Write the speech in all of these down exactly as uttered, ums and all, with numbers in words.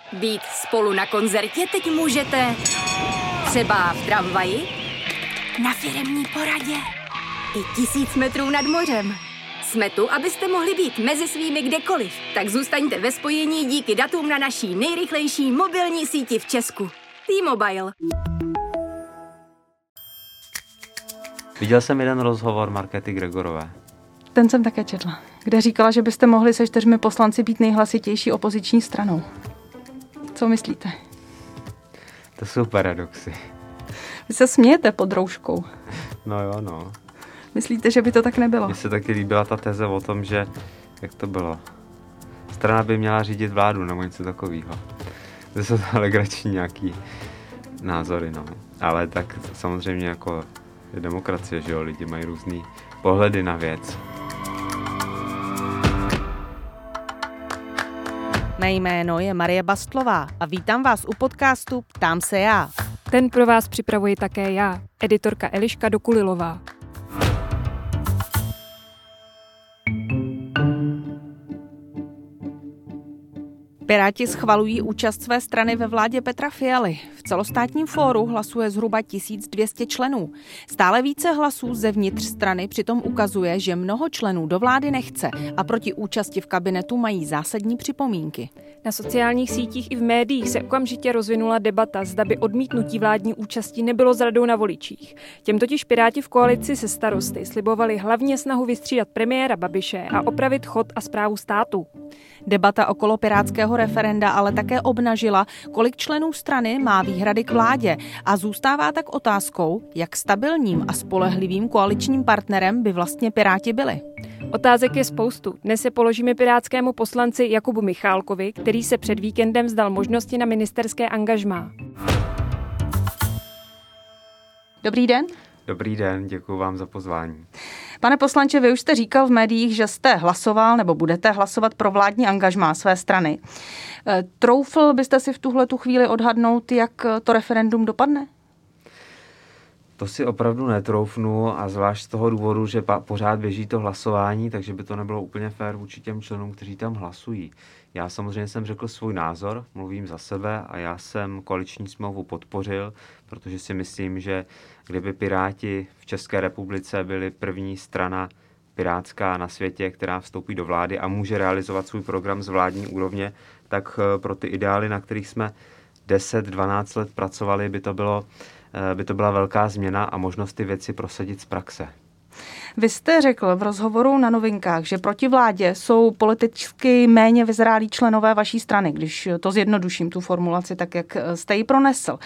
Být spolu na koncertě teď můžete třeba v tramvaji, na firemní poradě i tisíc metrů nad mořem. Jsme tu, abyste mohli být mezi svými kdekoliv. Tak zůstaňte ve spojení díky datům na naší nejrychlejší mobilní síti v Česku. T-Mobile. Viděl jsem jeden rozhovor Markéty Gregorové. Ten jsem také četla, kde říkala, že byste mohli se čtyřmi poslanci být nejhlasitější opoziční stranou. Co myslíte? To jsou paradoxy. Vy se smějete pod rouškou. No jo, no. Myslíte, že by to tak nebylo? Mně se taky líbila ta teze o tom, že, jak to bylo, strana by měla řídit vládu nebo něco takového. To jsou legrační nějaký názory, no. Ale tak samozřejmě jako je demokracie, že jo, lidi mají různý pohledy na věc. Mé jméno je Marie Bastlová a vítám vás u podcastu Ptám se já. Ten pro vás připravuji také já, editorka Eliška Dokulilová. Piráti schvalují účast své strany ve vládě Petra Fialy. V celostátním fóru hlasuje zhruba tisíc dvě stě členů. Stále více hlasů zevnitř strany přitom ukazuje, že mnoho členů do vlády nechce a proti účasti v kabinetu mají zásadní připomínky. Na sociálních sítích i v médiích se okamžitě rozvinula debata, zda by odmítnutí vládní účasti nebylo zradou na voličích. Těm totiž Piráti v koalici se Starosty slibovali hlavně snahu vystřídat premiéra Babiše a opravit chod a správu státu. Debata okolo pirátského referenda ale také obnažila, kolik členů strany má výhrady k vládě a zůstává tak otázkou, jak stabilním a spolehlivým koaličním partnerem by vlastně Piráti byli. Otázek je spoustu. Dnes se položíme pirátskému poslanci Jakubu Michálkovi, který se před víkendem vzdal možnosti na ministerské angažmá. Dobrý den. Dobrý den, děkuji vám za pozvání. Pane poslanče, vy už jste říkal v médiích, že jste hlasoval nebo budete hlasovat pro vládní angažmá své strany. Troufl byste si v tuhle tu chvíli odhadnout, jak to referendum dopadne? To si opravdu netroufnu a zvlášť z toho důvodu, že pa, pořád běží to hlasování, takže by to nebylo úplně fér vůči těm členům, kteří tam hlasují. Já samozřejmě jsem řekl svůj názor, mluvím za sebe a já jsem koaliční smlouvu podpořil, protože si myslím, že kdyby Piráti v České republice byli první strana pirátská na světě, která vstoupí do vlády a může realizovat svůj program z vládní úrovně, tak pro ty ideály, na kterých jsme deset dvanáct let pracovali, by to bylo by to byla velká změna a možnost ty věci prosadit z praxe. Vy jste řekl v rozhovoru na Novinkách, že proti vládě jsou politicky méně vyzrálí členové vaší strany, když to zjednoduším tu formulaci, tak jak jste ji pronesl,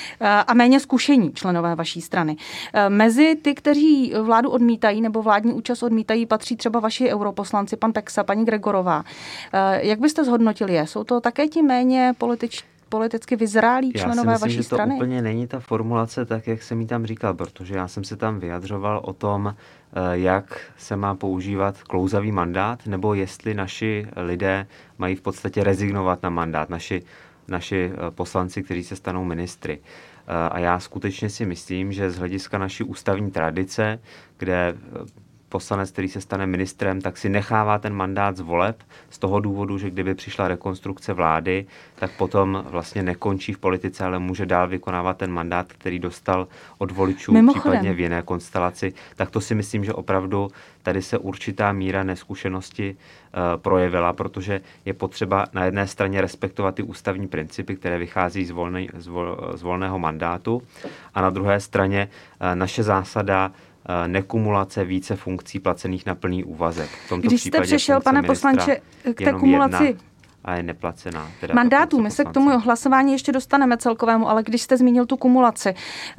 a méně zkušení členové vaší strany. Mezi ty, kteří vládu odmítají nebo vládní účast odmítají, patří třeba vaši europoslanci, pan Peksa, paní Gregorová. Jak byste zhodnotili je? Jsou to také ti méně političtí politicky vyzrálí členové já si myslím, vaší že strany? To úplně není ta formulace tak, jak jsem ji tam říkal, protože já jsem se tam vyjadřoval o tom, jak se má používat klouzavý mandát, nebo jestli naši lidé mají v podstatě rezignovat na mandát, naši, naši poslanci, kteří se stanou ministry. A já skutečně si myslím, že z hlediska naší ústavní tradice, kde poslanec, který se stane ministrem, tak si nechává ten mandát z voleb z toho důvodu, že kdyby přišla rekonstrukce vlády, tak potom vlastně nekončí v politice, ale může dál vykonávat ten mandát, který dostal od voličů, Mimochodem. případně v jiné konstelaci. Tak to si myslím, že opravdu tady se určitá míra neskušenosti uh, projevila, protože je potřeba na jedné straně respektovat ty ústavní principy, které vychází z, volnej, z, vol, z volného mandátu, a na druhé straně uh, naše zásada nekumulace více funkcí placených na plný úvazek. V tomto Když jste přešel, pane poslanče, k té kumulaci a je neplacená. Teda mandátů, my se k tomu hlasování ještě dostaneme celkovému, ale když jste zmínil tu kumulaci,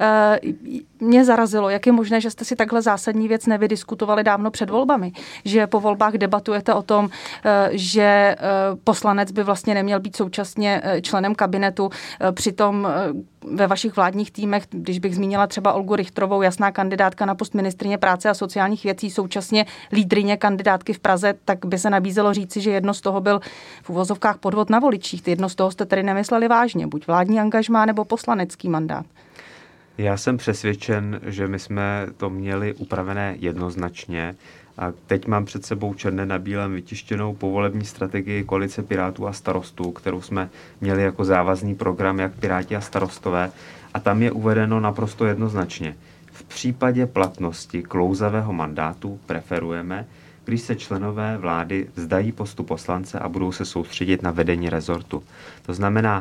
mě zarazilo, jak je možné, že jste si takhle zásadní věc nevydiskutovali dávno před volbami, že po volbách debatujete o tom, že poslanec by vlastně neměl být současně členem kabinetu, přitom ve vašich vládních týmech, když bych zmínila třeba Olgu Richtrovou, jasná kandidátka na post ministryně práce a sociálních věcí, současně lídryně kandidátky v Praze, tak by se nabízelo říci, že jedno z toho byl v uvozovkách podvod na voličích. Jedno z toho jste tedy nemysleli vážně, buď vládní angažmá nebo poslanecký mandát. Já jsem přesvědčen, že my jsme to měli upravené jednoznačně A teď mám před sebou černé na bílém vytištěnou povolební strategii koalice Pirátů a Starostů, kterou jsme měli jako závazný program jak Piráti a Starostové. A tam je uvedeno naprosto jednoznačně. V případě platnosti klouzavého mandátu preferujeme, když se členové vlády vzdají postu poslance a budou se soustředit na vedení rezortu. To znamená,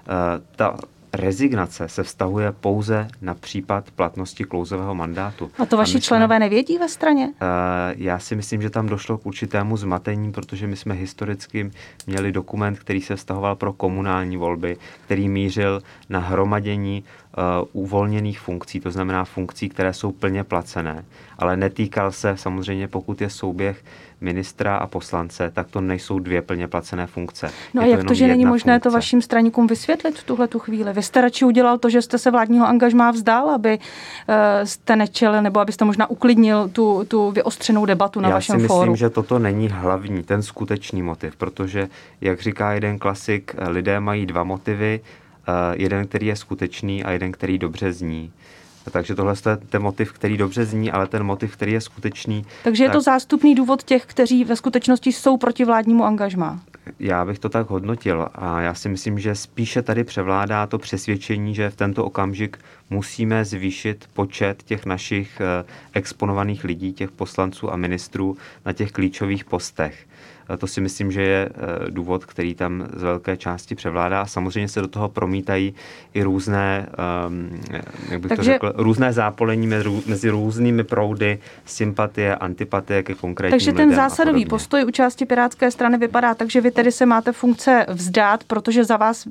ta rezignace se vztahuje pouze na případ platnosti klouzavého mandátu. A to vaši a členové jsme, nevědí ve straně? Uh, já si myslím, že tam došlo k určitému zmatení, protože my jsme historicky měli dokument, který se vztahoval pro komunální volby, který mířil na hromadění uh, uvolněných funkcí, to znamená funkcí, které jsou plně placené, ale netýkal se samozřejmě, pokud je souběh ministra a poslance, tak to nejsou dvě plně placené funkce. No a jak to, že není možné funkce. To vašim straníkům vysvětlit v tuhletu chvíli? Vy jste radši udělal to, že jste se vládního angažmá vzdal, aby uh, jste nečel, nebo abyste možná uklidnil tu, tu vyostřenou debatu na Já vašem fóru. Já si myslím, fóru. že toto není hlavní, ten skutečný motiv, protože, jak říká jeden klasik, lidé mají dva motivy, uh, jeden, který je skutečný a jeden, který dobře zní. Takže tohle je ten motiv, který dobře zní, ale ten motiv, který je skutečný. Takže je to tak zástupný důvod těch, kteří ve skutečnosti jsou proti vládnímu angažmá. Já bych to tak hodnotil a já si myslím, že spíše tady převládá to přesvědčení, že v tento okamžik musíme zvýšit počet těch našich exponovaných lidí, těch poslanců a ministrů na těch klíčových postech. To si myslím, že je důvod, který tam z velké části převládá. A samozřejmě se do toho promítají i různé, jak bych Takže... to řekl, různé zápolení mezi různými proudy, sympatie, antipatie ke konkrétním Takže lidem. Takže ten zásadový postoj u části Pirátské strany vypadá tak, že vy tedy se máte funkce vzdát, protože za vás,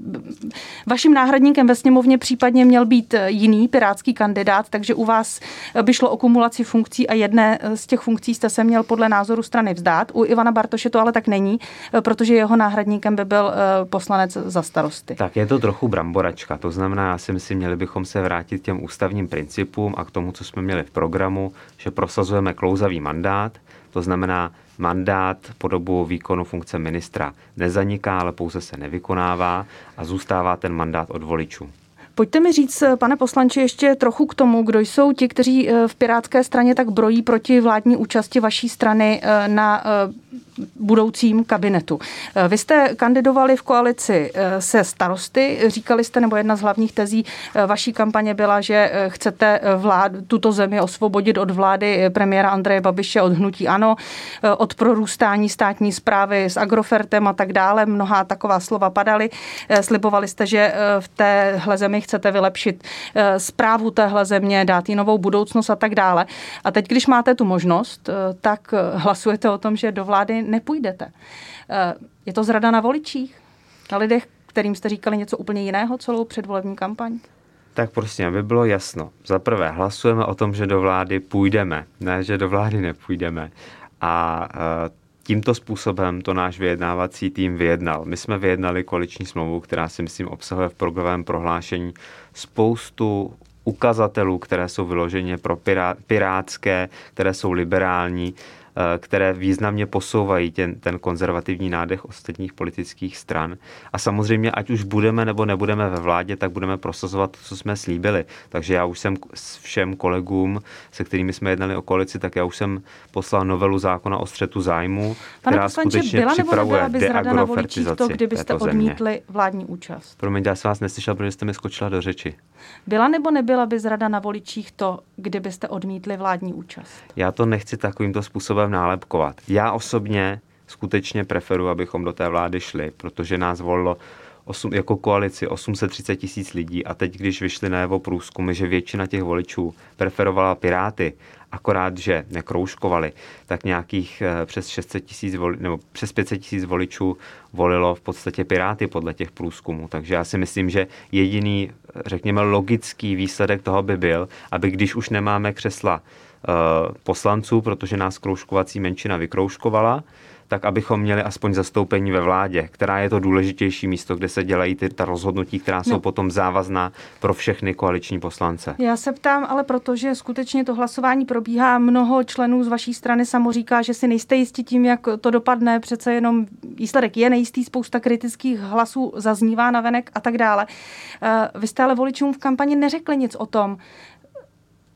vaším náhradníkem ve sněmovně případně měl být jiný pirátský kandidát, takže u vás by šlo o kumulaci funkcí a jedné z těch funkcí jste se měl podle názoru strany vzdát. U Ivana Bartoše to ale tak není, protože jeho náhradníkem by byl poslanec za Starosty. Tak je to trochu bramboračka, to znamená, já si myslím, měli bychom se vrátit k těm ústavním principům a k tomu, co jsme měli v programu, že prosazujeme klouzavý mandát, to znamená, mandát po dobu výkonu funkce ministra nezaniká, ale pouze se nevykonává a zůstává ten mandát od voličů. Pojďte mi říct, pane poslanče, ještě trochu k tomu, kdo jsou ti, kteří v Pirátské straně tak brojí proti vládní účasti vaší strany na budoucím kabinetu. Vy jste kandidovali v koalici se Starosty, říkali jste, nebo jedna z hlavních tezí vaší kampaně byla, že chcete vlád, tuto zemi osvobodit od vlády premiéra Andreje Babiše, od hnutí ANO, od prorůstání státní správy s Agrofertem a tak dále. Mnohá taková slova padaly. Slibovali jste, že v téhle zemi chcete vylepšit správu téhle země, dát jí novou budoucnost a tak dále. A teď, když máte tu možnost, tak hlasujete o tom, že do vlády nepůjdete. Je to zrada na voličích? Na lidech, kterým jste říkali něco úplně jiného celou předvolební kampaň? Tak prostě, aby bylo jasno. Za prvé, hlasujeme o tom, že do vlády půjdeme, ne, že do vlády nepůjdeme. A tímto způsobem to náš vyjednávací tým vyjednal. My jsme vyjednali koaliční smlouvu, která si myslím obsahuje v programovém prohlášení spoustu ukazatelů, které jsou vyloženě pro pirá, pirátské, které jsou liberální, které významně posouvají ten, ten konzervativní nádech ostatních politických stran. A samozřejmě, ať už budeme nebo nebudeme ve vládě, tak budeme prosazovat to, co jsme slíbili. Takže já už jsem s všem kolegům, se kterými jsme jednali o koalici, tak já už jsem poslal novelu zákona o střetu zájmů, která poslanče, skutečně byla připravuje deagrofertizaci to, kdybyste odmítli vládní účast? Promiň, já jsem vás neslyšel, protože jste mi skočila do řeči. Byla nebo nebyla by zrada na voličích to, kdybyste odmítli vládní účast? Já to nechci takovýmto způsobem nálepkovat. Já osobně skutečně preferuji, abychom do té vlády šli, protože nás volilo osm, jako koalici osm set třicet tisíc lidí a teď, když vyšly najevo průzkumy, že většina těch voličů preferovala Piráty, akorát, že nekroužkovali, tak nějakých přes šest set tisíc voli, nebo přes pět set tisíc voličů volilo v podstatě Piráty podle těch průzkumů. Takže já si myslím, že jediný, řekněme, logický výsledek toho by byl, aby když už nemáme křesla poslanců, protože nás kroužkovací menšina vykroužkovala, tak abychom měli aspoň zastoupení ve vládě, která je to důležitější místo, kde se dělají ty, ta rozhodnutí, která jsou no. potom závazná pro všechny koaliční poslance. Já se ptám, ale protože skutečně to hlasování probíhá, mnoho členů z vaší strany samo říká, že si nejste jistí tím, jak to dopadne, přece jenom výsledek je nejistý, spousta kritických hlasů zaznívá navenek a tak dále. Vy jste ale voličům v kampani neřekli nic o tom,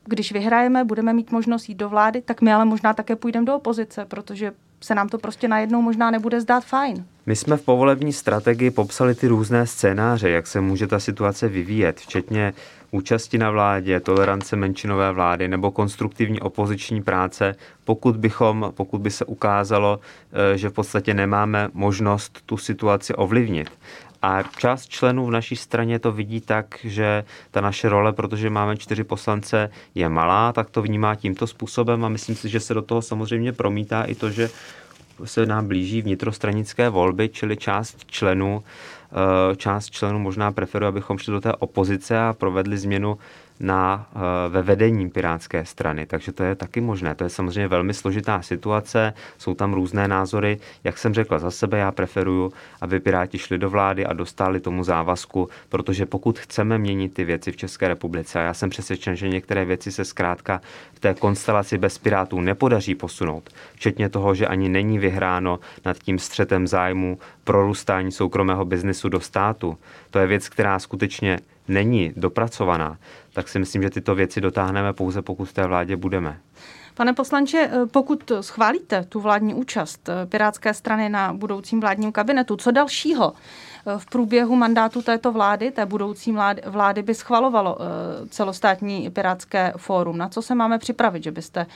když vyhrajeme, budeme mít možnost jít do vlády, tak my ale možná také půjdeme do opozice, protože se nám to prostě najednou možná nebude zdát fajn. My jsme v povolební strategii popsali ty různé scénáře, jak se může ta situace vyvíjet, včetně účasti na vládě, tolerance menšinové vlády nebo konstruktivní opoziční práce, pokud bychom, pokud by se ukázalo, že v podstatě nemáme možnost tu situaci ovlivnit. A část členů v naší straně to vidí tak, že ta naše role, protože máme čtyři poslance, je malá, tak to vnímá tímto způsobem a myslím si, že se do toho samozřejmě promítá i to, že se nám blíží vnitrostranické volby, čili část členů, část členů možná preferuje, abychom šli do té opozice a provedli změnu na, ve vedení Pirátské strany. Takže to je taky možné. To je samozřejmě velmi složitá situace, jsou tam různé názory. Jak jsem řekla za sebe, já preferuju, aby Piráti šli do vlády a dostali tomu závazku, protože pokud chceme měnit ty věci v České republice, a já jsem přesvědčen, že některé věci se zkrátka v té konstelaci bez Pirátů nepodaří posunout, včetně toho, že ani není vyhráno nad tím střetem zájmu prorůstání soukromého biznesu do státu. To je věc, která skutečně není dopracovaná, tak si myslím, že tyto věci dotáhneme pouze, pokud v té vládě budeme. Pane poslanče, pokud schválíte tu vládní účast Pirátské strany na budoucím vládním kabinetu, co dalšího v průběhu mandátu této vlády, té budoucí vlády, by schvalovalo celostátní Pirátské fórum? Na co se máme připravit, že byste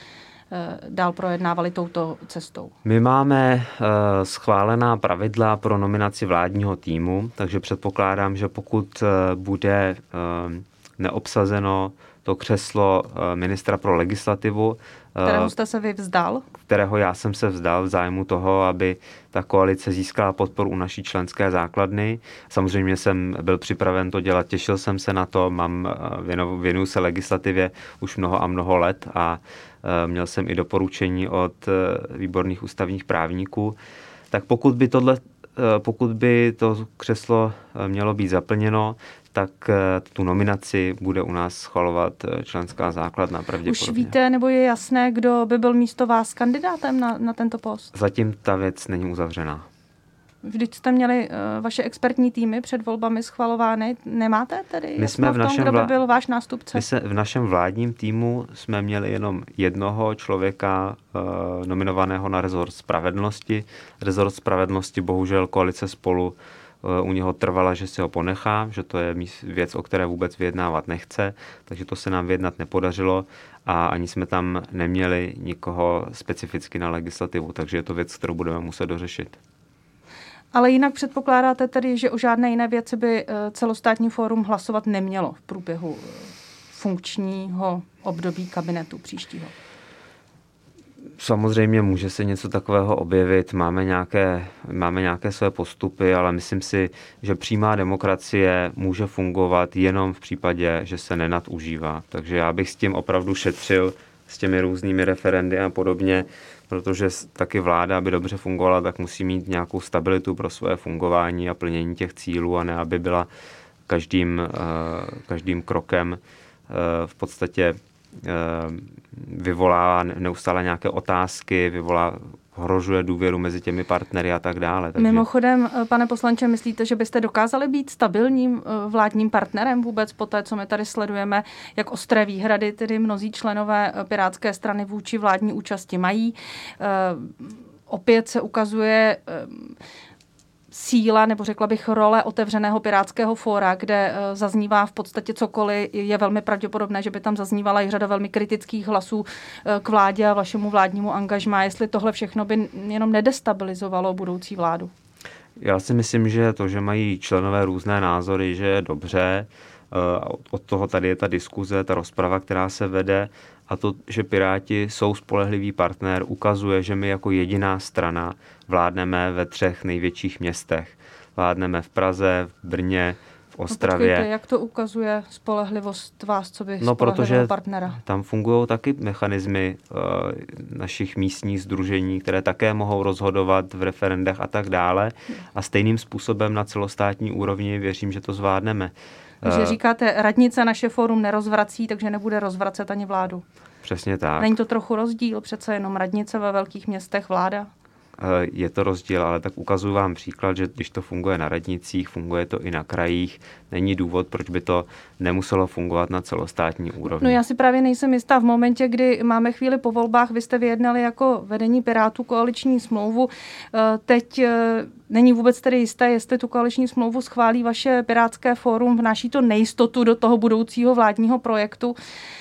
dál projednávali touto cestou? My máme uh, schválená pravidla pro nominaci vládního týmu, takže předpokládám, že pokud uh, bude uh, neobsazeno to křeslo uh, ministra pro legislativu, kterého jste se vy vzdal? Kterého já jsem se vzdal v zájmu toho, aby ta koalice získala podporu u naší členské základny. Samozřejmě jsem byl připraven to dělat, těšil jsem se na to, mám, věnu, věnuju se legislativě už mnoho a mnoho let a měl jsem i doporučení od výborných ústavních právníků. Tak pokud by tohle, pokud by to křeslo mělo být zaplněno, tak tu nominaci bude u nás schvalovat členská základna pravděpodobně. Už víte, nebo je jasné, kdo by byl místo vás kandidátem na, na tento post? Zatím ta věc není uzavřená. Vždyť jste měli uh, vaše expertní týmy před volbami schvalovány. Nemáte tedy my jsme v, v tom, našem kdo by vlá... byl váš nástupce? My se v našem vládním týmu jsme měli jenom jednoho člověka uh, nominovaného na rezort spravedlnosti. Rezort spravedlnosti bohužel koalice Spolu u něho trvala, že si ho ponechá, že to je věc, o které vůbec vyjednávat nechce, takže to se nám vyjednat nepodařilo a ani jsme tam neměli nikoho specificky na legislativu, takže je to věc, kterou budeme muset dořešit. Ale jinak předpokládáte tedy, že o žádné jiné věci by celostátní fórum hlasovat nemělo v průběhu funkčního období kabinetu příštího? Samozřejmě může se něco takového objevit, máme nějaké, máme nějaké své postupy, ale myslím si, že přímá demokracie může fungovat jenom v případě, že se nenadužívá. Takže já bych s tím opravdu šetřil, s těmi různými referendy a podobně, protože taky vláda, aby dobře fungovala, tak musí mít nějakou stabilitu pro své fungování a plnění těch cílů a ne, aby byla každým, každým krokem v podstatě vyvolává neustále nějaké otázky, vyvolá, ohrožuje důvěru mezi těmi partnery a tak dále. Takže... Mimochodem, pane poslanče, myslíte, že byste dokázali být stabilním vládním partnerem vůbec po té, co my tady sledujeme, jak ostré výhrady tedy mnozí členové Pirátské strany vůči vládní účasti mají? Opět se ukazuje síla, nebo řekla bych role otevřeného pirátského fóra, kde zaznívá v podstatě cokoliv, je velmi pravděpodobné, že by tam zaznívala i řada velmi kritických hlasů k vládě a vašemu vládnímu angažmá, jestli tohle všechno by jenom nedestabilizovalo budoucí vládu. Já si myslím, že to, že mají členové různé názory, že je dobře. Od toho tady je ta diskuze, ta rozprava, která se vede, a to, že Piráti jsou spolehlivý partner, ukazuje, že my jako jediná strana vládneme ve třech největších městech. Vládneme v Praze, v Brně, v Ostravě. No počkejte, jak to ukazuje spolehlivost vás, co by no, spolehlivého partnera? Tam fungují taky mechanismy uh, našich místních sdružení, které také mohou rozhodovat v referendech a tak dále. A stejným způsobem na celostátní úrovni věřím, že to zvládneme. Takže říkáte, radnice naše fórum nerozvrací, takže nebude rozvracet ani vládu. Přesně tak. Není to trochu rozdíl, přece jenom radnice ve velkých městech, vláda? je to rozdíl, ale tak ukazuju vám příklad, že když to funguje na radnicích, funguje to i na krajích, není důvod, proč by to nemuselo fungovat na celostátní úrovni. No já si právě nejsem jistá v momentě, kdy máme chvíli po volbách, vy jste vyjednali jako vedení Pirátů koaliční smlouvu. Teď není vůbec tedy jisté, jestli tu koaliční smlouvu schválí vaše Pirátské fórum, vnáší to nejistotu do toho budoucího vládního projektu.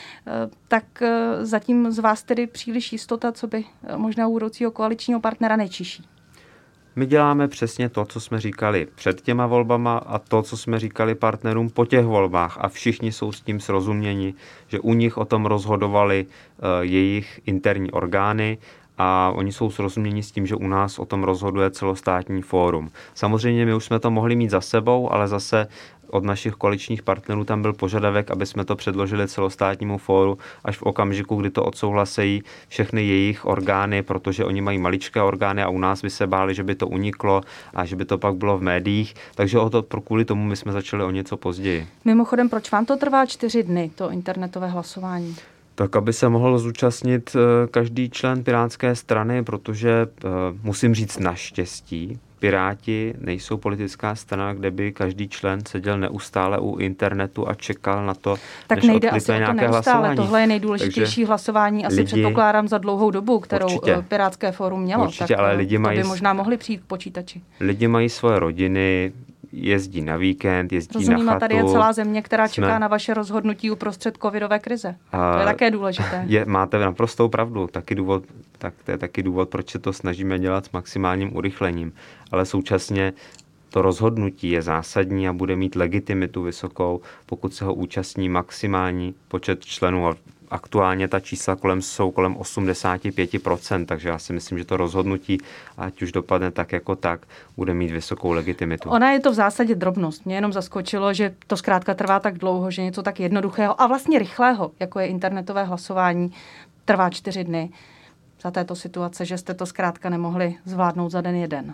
Tak zatím z vás tedy příliš jistota, co by možná budoucího koaličního partnera nečiší. My děláme přesně to, co jsme říkali před těma volbama a to, co jsme říkali partnerům po těch volbách a všichni jsou s tím srozuměni, že u nich o tom rozhodovali uh, jejich interní orgány a oni jsou srozuměni s tím, že u nás o tom rozhoduje celostátní fórum. Samozřejmě my už jsme to mohli mít za sebou, ale zase od našich koaličních partnerů tam byl požadavek, aby jsme to předložili celostátnímu fóru až v okamžiku, kdy to odsouhlasejí všechny jejich orgány, protože oni mají maličké orgány a u nás by se báli, že by to uniklo a že by to pak bylo v médiích, takže o to, kvůli tomu my jsme začali o něco později. Mimochodem, proč vám to trvá čtyři dny, to internetové hlasování? Tak, aby se mohl zúčastnit každý člen Pirátské strany, protože musím říct naštěstí, Piráti nejsou politická strana, kde by každý člen seděl neustále u internetu a čekal na to, tak než nejde asi nějaké o to neustále. hlasování. Tohle je nejdůležitější Takže hlasování, asi lidi, předpokládám za dlouhou dobu, kterou určitě, Pirátské fórum mělo. Určitě, tak ale lidi to mají, by možná mohli přijít k počítači. Lidi mají svoje rodiny, jezdí na víkend, jezdí Rozumím, na chatu. Tady je celá země, která Jsme... čeká na vaše rozhodnutí uprostřed covidové krize. A to je také důležité. Je, máte naprostou pravdu. Taky důvod, tak to je taky důvod, proč se to snažíme dělat s maximálním urychlením. Ale současně to rozhodnutí je zásadní a bude mít legitimitu vysokou, pokud se ho účastní maximální počet členů. Aktuálně ta čísla kolem jsou kolem osmdesát pět procent, takže já si myslím, že to rozhodnutí, ať už dopadne tak jako tak, bude mít vysokou legitimitu. Ona je to v zásadě drobnost. Mě jenom zaskočilo, že to zkrátka trvá tak dlouho, že něco tak jednoduchého a vlastně rychlého, jako je internetové hlasování, trvá čtyři dny za této situace, že jste to zkrátka nemohli zvládnout za den jeden.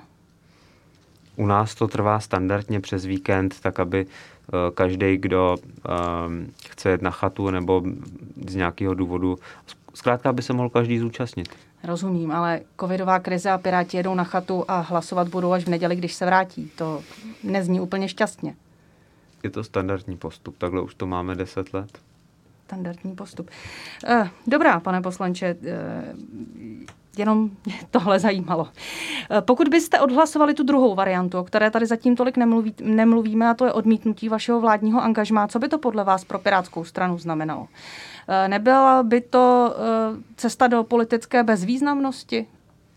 U nás to trvá standardně přes víkend, tak aby každý, kdo um, chce jet na chatu nebo z nějakého důvodu, zkrátka by se mohl každý zúčastnit. Rozumím, ale covidová krize a Piráti jedou na chatu a hlasovat budou až v neděli, když se vrátí. To nezní úplně šťastně. Je to standardní postup, takhle už to máme deset let. Standardní postup. Dobrá, pane poslanče, jenom tohle zajímalo. Pokud byste odhlasovali tu druhou variantu, o které tady zatím tolik nemluví, nemluvíme, a to je odmítnutí vašeho vládního angažmá, co by to podle vás pro Pirátskou stranu znamenalo? Nebyla by to cesta do politické bezvýznamnosti?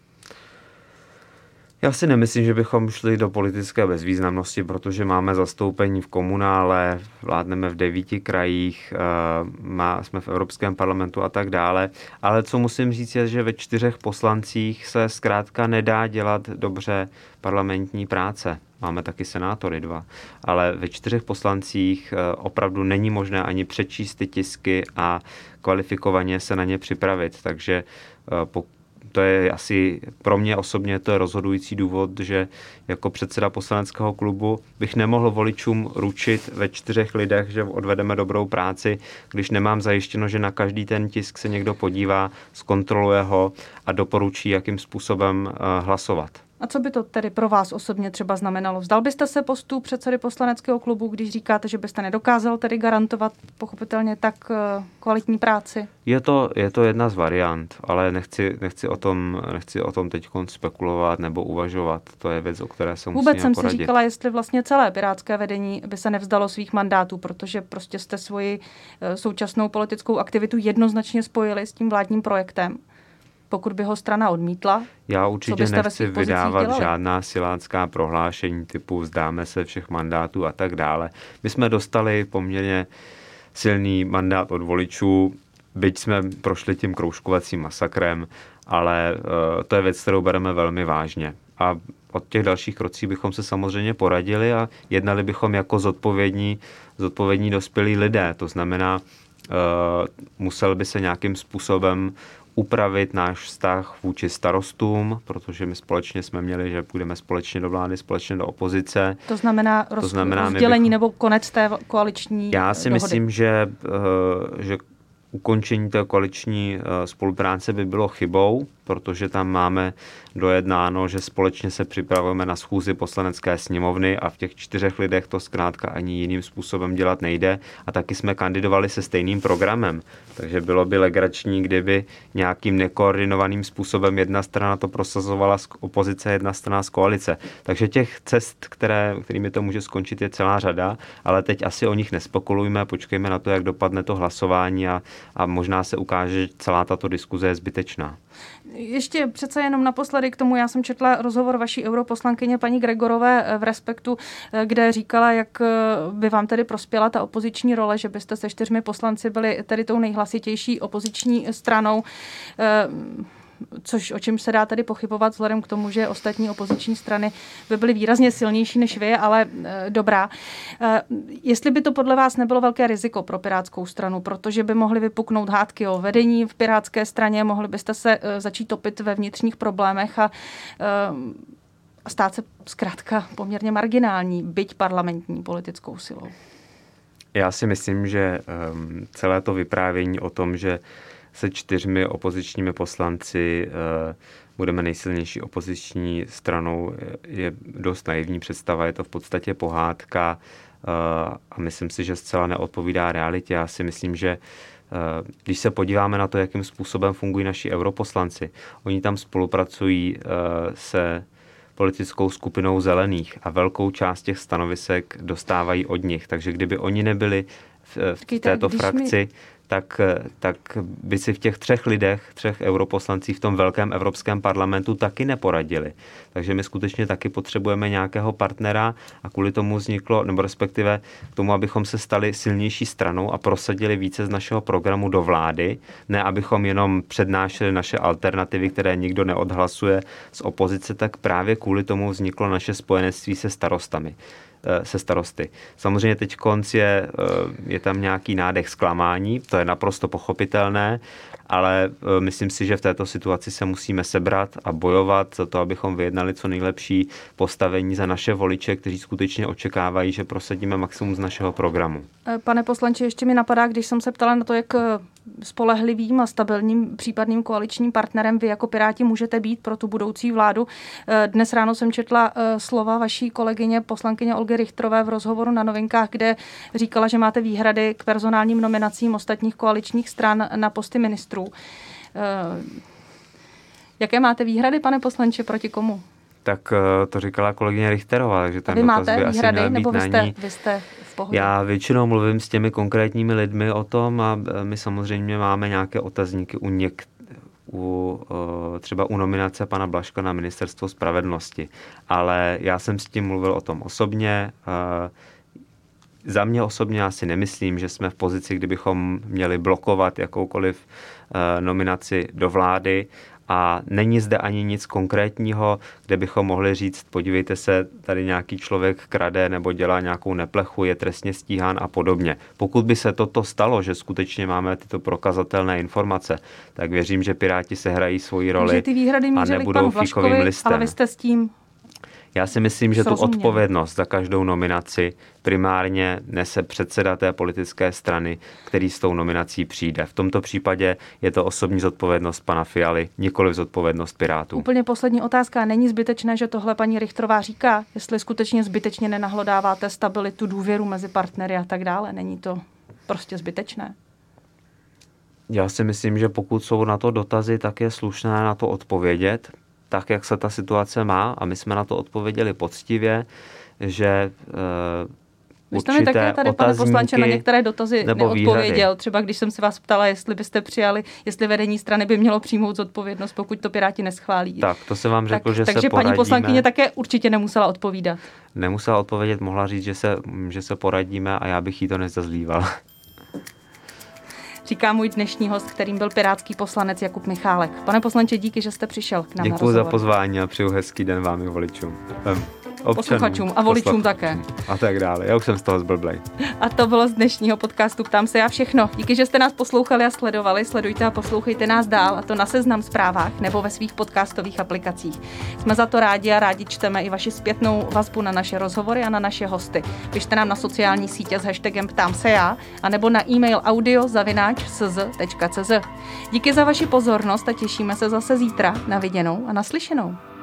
Já si nemyslím, že bychom šli do politické bezvýznamnosti, protože máme zastoupení v komunále, vládneme v devíti krajích, má, jsme v Evropském parlamentu a tak dále. Ale co musím říct je, že ve čtyřech poslancích se zkrátka nedá dělat dobře parlamentní práce. Máme taky senátory dva, ale ve čtyřech poslancích opravdu není možné ani přečíst ty tisky a kvalifikovaně se na ně připravit. Takže pokud to je asi pro mě osobně to je rozhodující důvod, že jako předseda poslaneckého klubu bych nemohl voličům ručit ve čtyřech lidech, že odvedeme dobrou práci, když nemám zajištěno, že na každý ten tisk se někdo podívá, zkontroluje ho a doporučí, jakým způsobem hlasovat. A co by to tedy pro vás osobně třeba znamenalo? Vzdal byste se postu předsedy poslaneckého klubu, když říkáte, že byste nedokázal tedy garantovat pochopitelně tak kvalitní práci? Je to, je to jedna z variant, ale nechci, nechci o tom, nechci o tom teď spekulovat nebo uvažovat. To je věc, o které se musíme Vůbec jsem poradit. si říkala, jestli vlastně celé pirátské vedení by se nevzdalo svých mandátů, protože prostě jste svoji současnou politickou aktivitu jednoznačně spojili s tím vládním projektem. Pokud by ho strana odmítla, já určitě nechci vydávat žádná silácká prohlášení typu vzdáme se všech mandátů a tak dále. My jsme dostali poměrně silný mandát od voličů, byť jsme prošli tím kroužkovacím masakrem, ale uh, to je věc, kterou bereme velmi vážně. A od těch dalších krocích bychom se samozřejmě poradili a jednali bychom jako zodpovědní, zodpovědní dospělí lidé. To znamená, uh, musel by se nějakým způsobem upravit náš vztah vůči starostům, protože my společně jsme měli, že půjdeme společně do vlády, společně do opozice. To znamená, roz, to znamená rozdělení bychom, nebo konec té koaliční Já si dohody. myslím, že, že ukončení té koaliční spolupráce by bylo chybou, protože tam máme dojednáno, že společně se připravujeme na schůzi poslanecké sněmovny a v těch čtyřech lidech to zkrátka ani jiným způsobem dělat nejde. A taky jsme kandidovali se stejným programem, takže bylo by legrační, kdyby nějakým nekoordinovaným způsobem jedna strana to prosazovala z opozice, jedna strana z koalice. Takže těch cest, které, kterými to může skončit, je celá řada, ale teď asi o nich nespekulujme, počkejme na to, jak dopadne to hlasování a, a možná se ukáže, že celá tato diskuze je zbytečná. Ještě přece jenom naposledy k tomu, já jsem četla rozhovor vaší europoslankyně paní Gregorové v Respektu, kde říkala, jak by vám tedy prospěla ta opoziční role, že byste se čtyřmi poslanci byli tedy tou nejhlasitější opoziční stranou, což o čem se dá tedy pochybovat vzhledem k tomu, že ostatní opoziční strany by byly výrazně silnější než vy, ale e, dobrá. E, jestli by to podle vás nebylo velké riziko pro Pirátskou stranu, protože by mohly vypuknout hádky o vedení v Pirátské straně, mohli byste se e, začít topit ve vnitřních problémech a, e, a stát se zkrátka poměrně marginální, byť parlamentní politickou silou. Já si myslím, že um, celé to vyprávění o tom, že se čtyřmi opozičními poslanci uh, budeme nejsilnější opoziční stranou, je dost naivní představa, je to v podstatě pohádka uh, a myslím si, že zcela neodpovídá realitě. Já si myslím, že uh, když se podíváme na to, jakým způsobem fungují naši europoslanci, oni tam spolupracují uh, se politickou skupinou zelených a velkou část těch stanovisek dostávají od nich. Takže kdyby oni nebyli v, v této frakci, mi... tak, tak by si v těch třech lidech, třech europoslancích v tom velkém Evropském parlamentu taky neporadili. Takže my skutečně taky potřebujeme nějakého partnera a kvůli tomu vzniklo, nebo respektive k tomu, abychom se stali silnější stranou a prosadili více z našeho programu do vlády, ne abychom jenom přednášeli naše alternativy, které nikdo neodhlasuje z opozice, tak právě kvůli tomu vzniklo naše spojenectví se starostami. se starosty. Samozřejmě teď konc je, je tam nějaký nádech zklamání, to je naprosto pochopitelné, ale myslím si, že v této situaci se musíme sebrat a bojovat za to, abychom vyjednali co nejlepší postavení za naše voliče, kteří skutečně očekávají, že prosadíme maximum z našeho programu. Pane poslanče, ještě mi napadá, když jsem se ptala na to, jak spolehlivým a stabilním případným koaličním partnerem vy jako Piráti můžete být pro tu budoucí vládu. Dnes ráno jsem četla slova vaší kolegyně poslankyně Olgy Richterové v rozhovoru na Novinkách, kde říkala, že máte výhrady k personálním nominacím ostatních koaličních stran na posty ministrů. Jaké máte výhrady, pane poslanče, proti komu? Tak to říkala kolegyně Richterová, takže ten vy dotaz máte by asi výhrady, měl být nebo vy jste, na ní. vy jste v pohodě? Já většinou mluvím s těmi konkrétními lidmi o tom a my samozřejmě máme nějaké otazníky u něk, u, třeba u nominace pana Blažka na ministerstvo spravedlnosti. Ale já jsem s tím mluvil o tom osobně. Za mě osobně já si nemyslím, že jsme v pozici, kdybychom měli blokovat jakoukoliv nominaci do vlády. A není zde ani nic konkrétního, kde bychom mohli říct, podívejte se, tady nějaký člověk krade nebo dělá nějakou neplechu, je trestně stíhán a podobně. Pokud by se toto stalo, že skutečně máme tyto prokazatelné informace, tak věřím, že Piráti sehrají svoji roli že ty výhrady a nebudou fíkovým listem. Ale vy jste s tím Já si myslím, že srozuměn. Tu odpovědnost za každou nominaci primárně nese předseda té politické strany, který s tou nominací přijde. V tomto případě je to osobní zodpovědnost pana Fialy, nikoliv zodpovědnost Pirátů. Úplně poslední otázka. Není zbytečné, že tohle paní Richterová říká? Jestli skutečně zbytečně nenahlodáváte stabilitu, důvěru mezi partnery a tak dále? Není to prostě zbytečné? Já si myslím, že pokud jsou na to dotazy, tak je slušné na to odpovědět, tak, jak se ta situace má, a my jsme na to odpověděli poctivě, že uh, Vy jste mi také tady, pane poslanče, na některé dotazy neodpověděl. Výhrady. Třeba když jsem se vás ptala, jestli byste přijali, jestli vedení strany by mělo přijmout zodpovědnost, pokud to Piráti neschválí. Tak, to se vám řekl, tak, že takže se poradíme. Takže paní poslankyně také určitě nemusela odpovídat. Nemusela odpovědět, mohla říct, že se, že se poradíme a já bych jí to nezazlíval. Říká můj dnešní host, kterým byl pirátský poslanec Jakub Michálek. Pane poslanče, díky, že jste přišel k nám. Děkuji za pozvání a přeju hezký den vám i voličům. občanům, posluchačům a voličům také. A tak dále. Já už jsem z toho zblblej. A to bylo z dnešního podcastu Ptám se já všechno. Díky, že jste nás poslouchali a sledovali. Sledujte a poslouchejte nás dál, a to na Seznam Zprávách nebo ve svých podcastových aplikacích. Jsme za to rádi a rádi čteme i vaši zpětnou vazbu na naše rozhovory a na naše hosty. Pište nám na sociální sítě s hashtagem Ptám se já, anebo na e-mail audio zavináč s z tečka cz. Díky za vaši pozornost a těšíme se zase zítra. Na viděnou a naslyšenou.